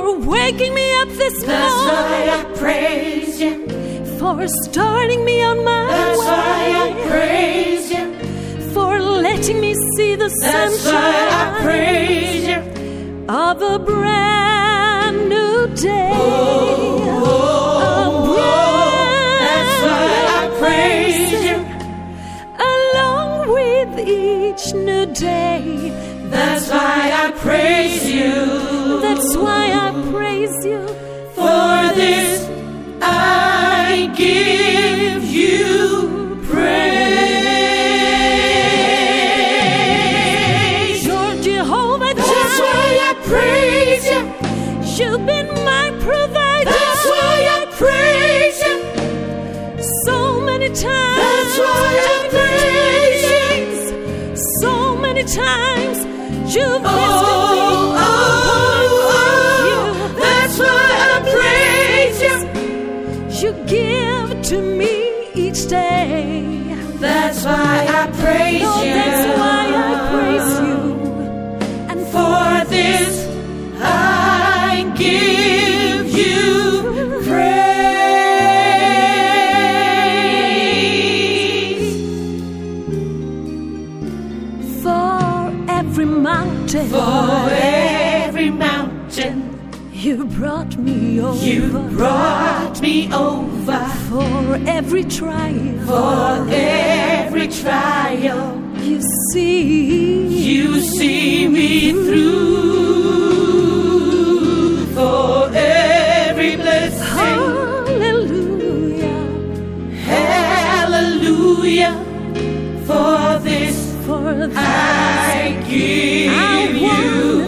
for waking me up this morning. That's why I praise you. For starting me on my way. That's why I praise you. For letting me see the That's why I sunshine praise you. of a brand new day. That's why I praise you. Along with each new day. That's why I praise you. That's why I praise you. For this I give you praise. You're Jehovah Jireh. That's why I praise you. You've been my provider. That's why I praise you. So many times. That's why I praise you. So many times you've Oh, that's why I praise you. you give to me each day. That's why I praise Oh, you. that's why I praise you. And For this I give you praise. for every mountain, For every mountain you brought me over. you brought me over. For every trial, For every trial you see me through. For every blessing, Hallelujah. hallelujah. For this For I give you